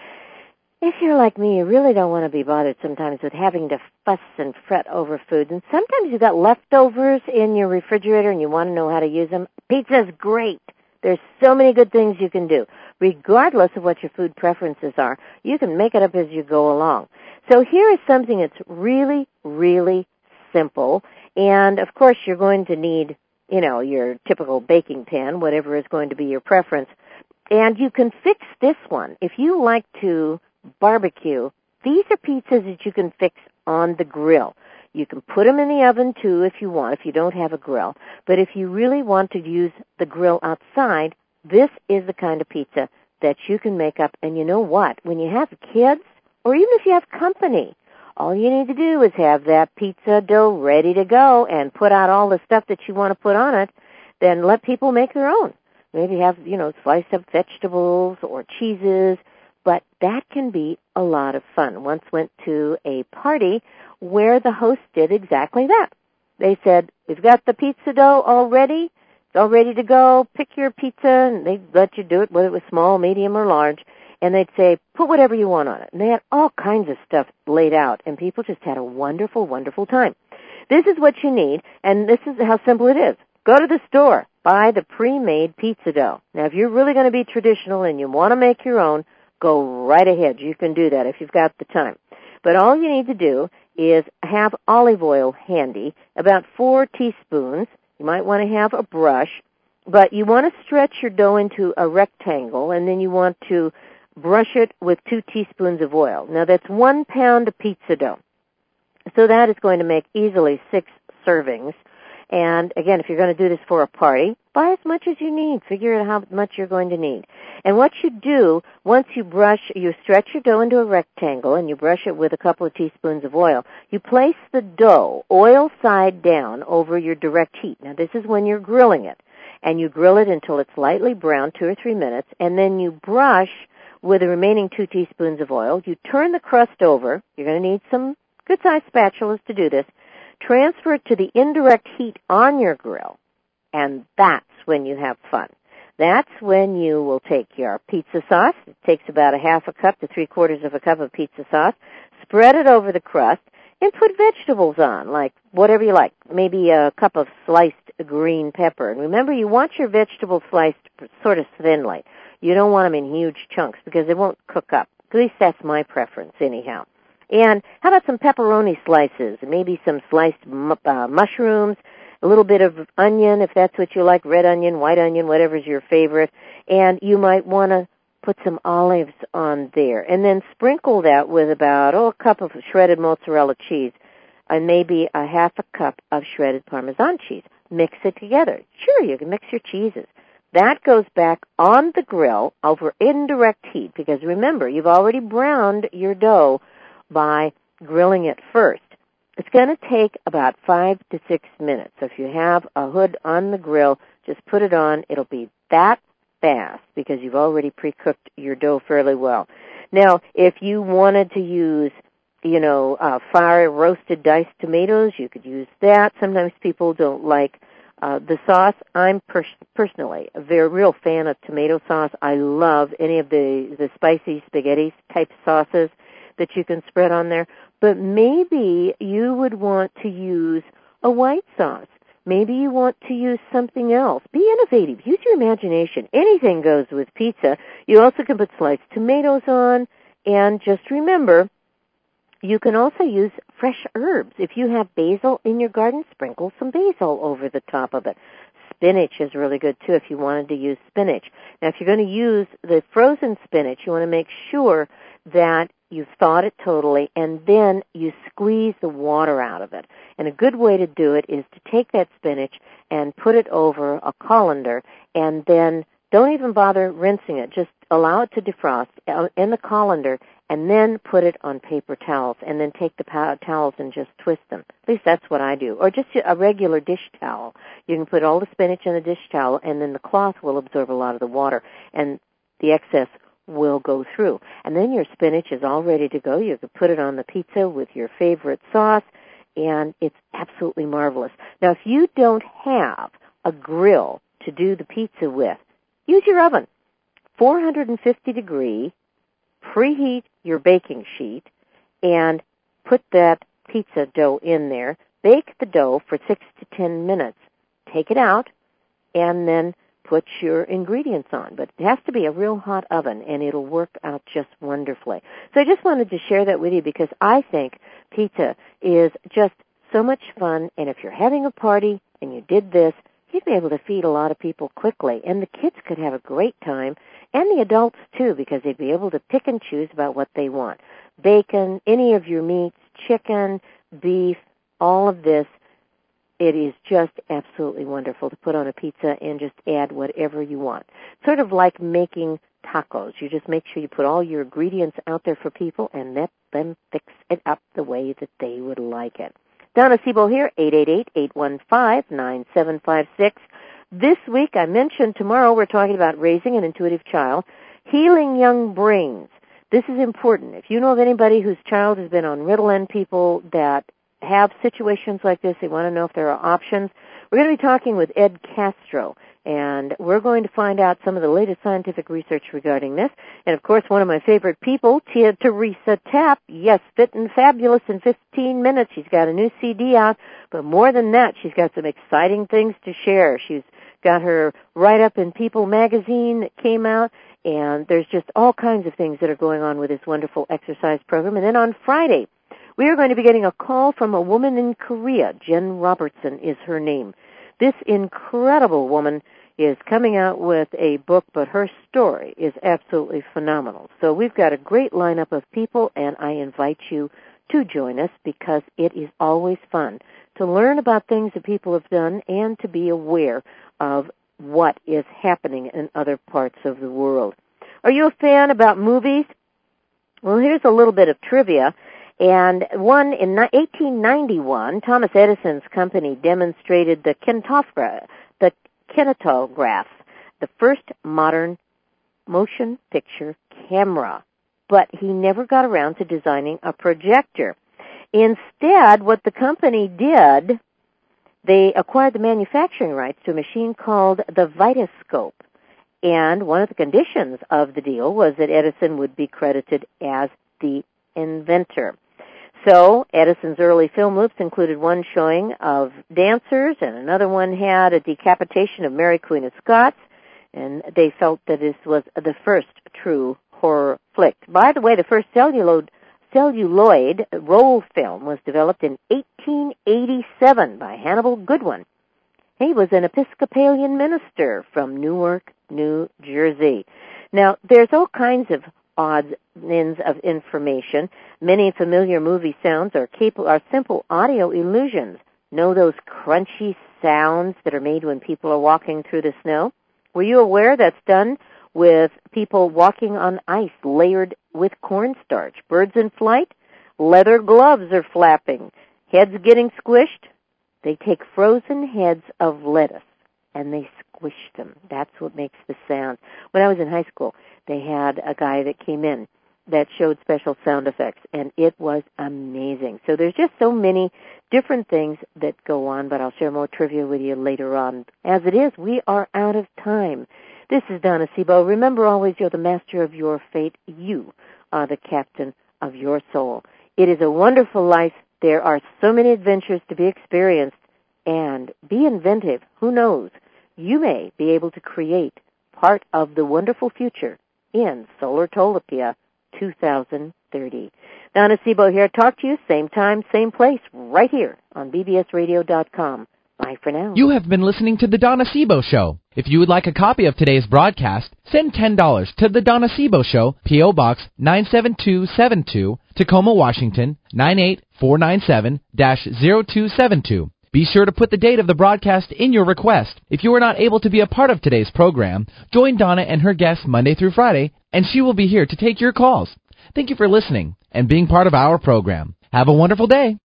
if you're like me, you really don't want to be bothered sometimes with having to fuss and fret over food. And sometimes you've got leftovers in your refrigerator and you want to know how to use them. Pizza's great. There's so many good things you can do. Regardless of what your food preferences are, you can make it up as you go along. So here is something that's really, really simple. And, of course, you're going to need, you know, your typical baking pan, whatever is going to be your preference. And you can fix this one. If you like to barbecue, these are pizzas that you can fix on the grill. You can put them in the oven, too, if you want, if you don't have a grill. But if you really want to use the grill outside, this is the kind of pizza that you can make up. And you know what? When you have kids, or even if you have company, all you need to do is have that pizza dough ready to go and put out all the stuff that you want to put on it. Then let people make their own. Maybe have, you know, sliced up vegetables or cheeses. But that can be a lot of fun. Once went to a party where the host did exactly that. They said, we've got the pizza dough all ready. It's all ready to go. Pick your pizza, and they'd let you do it, whether it was small, medium, or large. And they'd say, put whatever you want on it. And they had all kinds of stuff laid out, and people just had a wonderful, wonderful time. This is what you need, and this is how simple it is. Go to the store. Buy the pre-made pizza dough. Now, if you're really going to be traditional and you want to make your own, go right ahead. You can do that if you've got the time. But all you need to do is have olive oil handy, about four teaspoons. You might want to have a brush, but you want to stretch your dough into a rectangle, and then you want to brush it with two teaspoons of oil. Now, that's one pound of pizza dough. So that is going to make easily six servings. And, again, if you're going to do this for a party, buy as much as you need. Figure out how much you're going to need. And what you do, once you brush, you stretch your dough into a rectangle, and you brush it with a couple of teaspoons of oil. You place the dough, oil side down, over your direct heat. Now, this is when you're grilling it. And you grill it until it's lightly brown, two or three minutes, and then you brush with the remaining two teaspoons of oil. You turn the crust over. You're going to need some good-sized spatulas to do this. Transfer it to the indirect heat on your grill, and that's when you have fun. That's when you will take your pizza sauce. It takes about a half a cup to three-quarters of a cup of pizza sauce. Spread it over the crust and put vegetables on, like whatever you like. Maybe a cup of sliced green pepper. And remember, you want your vegetables sliced sort of thinly. You don't want them in huge chunks because they won't cook up. At least that's my preference anyhow. And how about some pepperoni slices, maybe some sliced uh, mushrooms, a little bit of onion if that's what you like, red onion, white onion, whatever's your favorite. And you might want to put some olives on there. And then sprinkle that with about, oh, a cup of shredded mozzarella cheese and maybe a half a cup of shredded Parmesan cheese. Mix it together. Sure, you can mix your cheeses. That goes back on the grill over indirect heat because remember, you've already browned your dough by grilling it first. It's going to take about five to six minutes. So if you have a hood on the grill, just put it on. It'll be that fast because you've already pre-cooked your dough fairly well. Now, if you wanted to use, you know, uh, fire roasted diced tomatoes, you could use that. Sometimes people don't like uh, the sauce. I'm pers- personally a very real fan of tomato sauce. I love any of the, the spicy spaghetti type sauces that you can spread on there. But maybe you would want to use a white sauce. Maybe you want to use something else. Be innovative. Use your imagination. Anything goes with pizza. You also can put sliced tomatoes on. And just remember, you can also use fresh herbs. If you have basil in your garden, sprinkle some basil over the top of it. Spinach is really good, too, if you wanted to use spinach. Now, if you're going to use the frozen spinach, you want to make sure that you thaw it totally, and then you squeeze the water out of it. And a good way to do it is to take that spinach and put it over a colander, and then don't even bother rinsing it. Just allow it to defrost in the colander, and then put it on paper towels, and then take the pow- towels and just twist them. At least that's what I do. Or just a regular dish towel. You can put all the spinach in a dish towel, and then the cloth will absorb a lot of the water, and the excess will go through. And then your spinach is all ready to go. You can put it on the pizza with your favorite sauce, and it's absolutely marvelous. Now, if you don't have a grill to do the pizza with, use your oven. four hundred fifty degree, preheat your baking sheet, and put that pizza dough in there. Bake the dough for six to ten minutes. Take it out, and then put your ingredients on. But it has to be a real hot oven, and it'll work out just wonderfully. So I just wanted to share that with you because I think pizza is just so much fun, and if you're having a party and you did this, you'd be able to feed a lot of people quickly, and the kids could have a great time, and the adults too, because they'd be able to pick and choose about what they want. Bacon, any of your meats, chicken, beef, all of this. It is just absolutely wonderful to put on a pizza and just add whatever you want. Sort of like making tacos. You just make sure you put all your ingredients out there for people and let them fix it up the way that they would like it. Donna Sebo here, eight eight eight, eight one five, nine seven five six. This week, I mentioned tomorrow we're talking about raising an intuitive child, healing young brains. This is important. If you know of anybody whose child has been on Ritalin, people that have situations like this, they want to know if there are options. We're going to be talking with Ed Castro, and we're going to find out some of the latest scientific research regarding this. And, of course, one of my favorite people, Tia Teresa Tapp, yes, fit and fabulous in fifteen minutes. She's got a new C D out, but more than that, she's got some exciting things to share. She's got her write-up in People magazine that came out, and there's just all kinds of things that are going on with this wonderful exercise program. And then on Friday, we are going to be getting a call from a woman in Korea. Jen Robertson is her name. This incredible woman is coming out with a book, but her story is absolutely phenomenal. So we've got a great lineup of people, and I invite you to join us because it is always fun to learn about things that people have done and to be aware of what is happening in other parts of the world. Are you a fan about movies? Well, here's a little bit of trivia. And one in eighteen ninety-one, Thomas Edison's company demonstrated the kinetograph, the kinetograph, the first modern motion picture camera. But he never got around to designing a projector. Instead, what the company did, they acquired the manufacturing rights to a machine called the Vitascope. And one of the conditions of the deal was that Edison would be credited as the inventor. So Edison's early film loops included one showing of dancers, and another one had a decapitation of Mary Queen of Scots. and they felt that this was the first true horror flick. By the way, the first celluloid, celluloid roll film was developed in eighteen eighty-seven by Hannibal Goodwin. He was an Episcopalian minister from Newark, New Jersey. Now, there's all kinds of odds and ends of information. Many familiar movie sounds are capable are simple audio illusions. Know those crunchy sounds that are made when people are walking through the snow? Were you aware that's done with people walking on ice layered with cornstarch? Birds in flight? Leather gloves are flapping. Heads getting squished? They take frozen heads of lettuce and they squish them. That's what makes the sound. When I was in high school, they had a guy that came in that showed special sound effects, and it was amazing. So there's just so many different things that go on, but I'll share more trivia with you later on. As it is, we are out of time. This is Donna Sebo. Remember always, you're the master of your fate. You are the captain of your soul. It is a wonderful life. There are so many adventures to be experienced, and be inventive. Who knows? You may be able to create part of the wonderful future in Solartopia two thousand thirty. Donna Sebo here. Talk to you same time, same place, right here on B B S radio dot com. Bye for now. You have been listening to The Donna Sebo Show. If you would like a copy of today's broadcast, send ten dollars to The Donna Sebo Show, P O. Box nine seven two seven two, Tacoma, Washington, nine eight four nine seven zero two seven two. Be sure to put the date of the broadcast in your request. If you are not able to be a part of today's program, join Donna and her guests Monday through Friday, and she will be here to take your calls. Thank you for listening and being part of our program. Have a wonderful day.